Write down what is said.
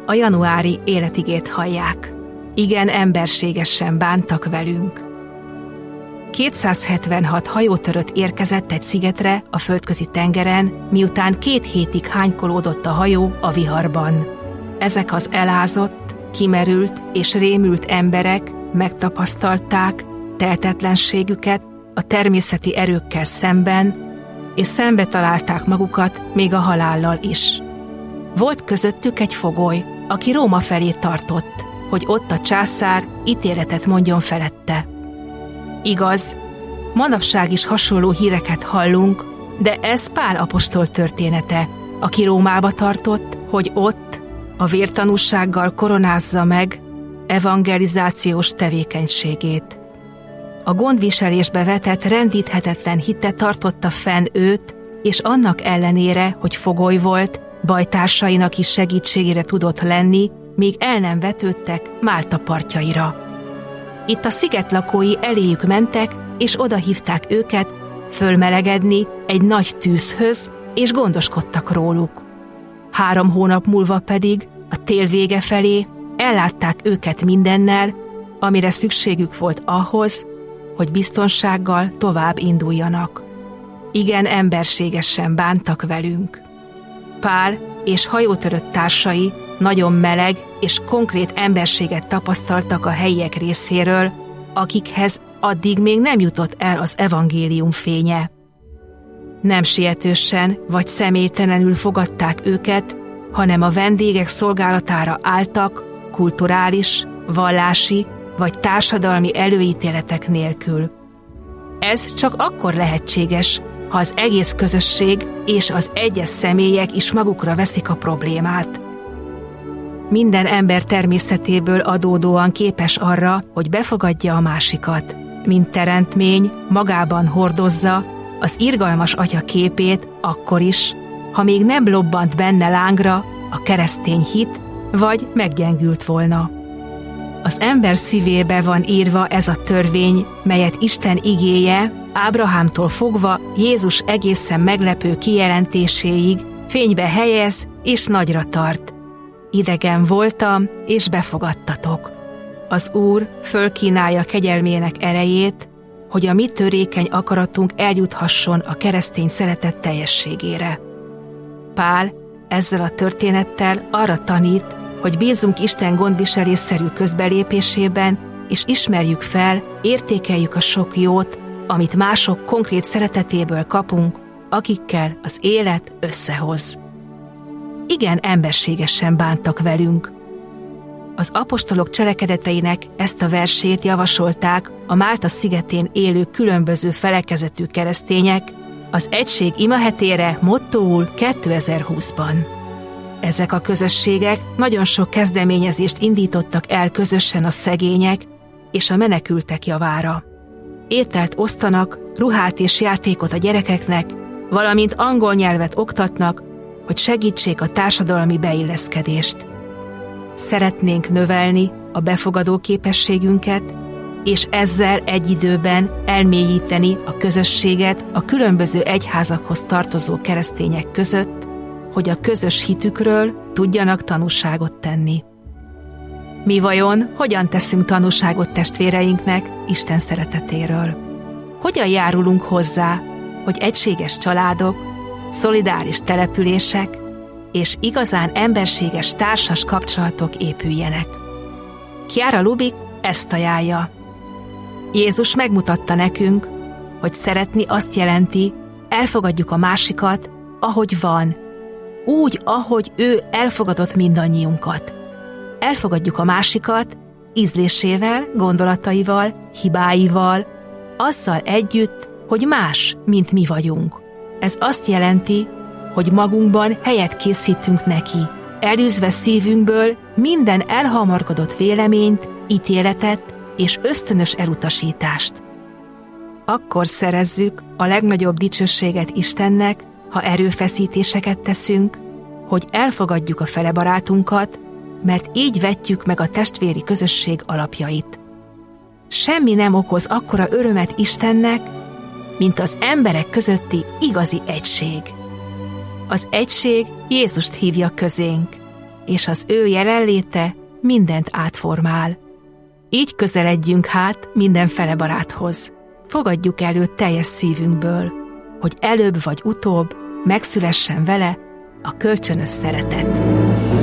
a januári életigét hallják. Igen, emberségesen bántak velünk. 276 hajótörött érkezett egy szigetre a Földközi tengeren, miután 2 hétig hánykolódott a hajó a viharban. Ezek az elázott, kimerült és rémült emberek megtapasztalták tehetetlenségüket a természeti erőkkel szemben, és szembe találták magukat még a halállal is. Volt közöttük egy fogoly, aki Róma felé tartott, hogy ott a császár ítéletet mondjon felette. Igaz, manapság is hasonló híreket hallunk, de ez Pál apostol története, aki Rómába tartott, hogy ott a vértanúsággal koronázza meg evangelizációs tevékenységét. A gondviselésbe vetett rendíthetetlen hitte tartotta fenn őt, és annak ellenére, hogy fogoly volt, bajtársainak is segítségére tudott lenni, míg el nem vetődtek Málta partjaira. Itt a sziget lakói eléjük mentek, és odahívták őket fölmelegedni egy nagy tűzhöz, és gondoskodtak róluk. 3 hónap múlva pedig, a tél vége felé ellátták őket mindennel, amire szükségük volt ahhoz, hogy biztonsággal tovább induljanak. Igen, emberségesen bántak velünk. Pál és hajótörött társai nagyon meleg és konkrét emberséget tapasztaltak a helyiek részéről, akikhez addig még nem jutott el az evangélium fénye. Nem sietősen vagy személytelenül fogadták őket, hanem a vendégek szolgálatára álltak, kulturális, vallási vagy társadalmi előítéletek nélkül. Ez csak akkor lehetséges, ha az egész közösség és az egyes személyek is magukra veszik a problémát. Minden ember természetéből adódóan képes arra, hogy befogadja a másikat, mint teremtmény magában hordozza az irgalmas Atya képét akkor is, ha még nem lobbant benne lángra a keresztény hit, vagy meggyengült volna. Az ember szívébe van írva ez a törvény, melyet Isten igéje Ábrahámtól fogva Jézus egészen meglepő kijelentéséig fénybe helyez és nagyra tart. Idegen voltam, és befogadtatok. Az Úr fölkínálja kegyelmének erejét, hogy a mi törékeny akaratunk eljuthasson a keresztény szeretet teljességére. Pál ezzel a történettel arra tanít, hogy bízunk Isten gondviselésszerű közbelépésében, és ismerjük fel, értékeljük a sok jót, amit mások konkrét szeretetéből kapunk, akikkel az élet összehoz. Igen, emberségesen bántak velünk. Az apostolok cselekedeteinek ezt a versét javasolták a Málta szigetén élő különböző felekezetű keresztények az Egység imahetére mottóul 2020-ban. Ezek a közösségek nagyon sok kezdeményezést indítottak el közösen a szegények és a menekültek javára. Ételt osztanak, ruhát és játékot a gyerekeknek, valamint angol nyelvet oktatnak, hogy segítsék a társadalmi beilleszkedést. Szeretnénk növelni a befogadó képességünket, és ezzel egy időben elmélyíteni a közösséget a különböző egyházakhoz tartozó keresztények között, hogy a közös hitükről tudjanak tanúságot tenni. Mi vajon hogyan teszünk tanúságot testvéreinknek Isten szeretetéről? Hogyan járulunk hozzá, hogy egységes családok, szolidáris települések és igazán emberséges társas kapcsolatok épüljenek? Chiara Lubich ezt ajánlja. Jézus megmutatta nekünk, hogy szeretni azt jelenti, elfogadjuk a másikat, ahogy van, úgy, ahogy ő elfogadott mindannyiunkat. Elfogadjuk a másikat ízlésével, gondolataival, hibáival, azzal együtt, hogy más, mint mi vagyunk. Ez azt jelenti, hogy magunkban helyet készítünk neki, elűzve szívünkből minden elhamarkodott véleményt, ítéletet és ösztönös elutasítást. Akkor szerezzük a legnagyobb dicsőséget Istennek, ha erőfeszítéseket teszünk, hogy elfogadjuk a felebarátunkat, mert így vetjük meg a testvéri közösség alapjait. Semmi nem okoz akkora örömet Istennek, mint az emberek közötti igazi egység. Az egység Jézust hívja közénk. és az ő jelenléte mindent átformál. Így közeledjünk hát mindenfele baráthoz. Fogadjuk el őt teljes szívünkből, hogy előbb vagy utóbb megszülessen vele a kölcsönös szeretet.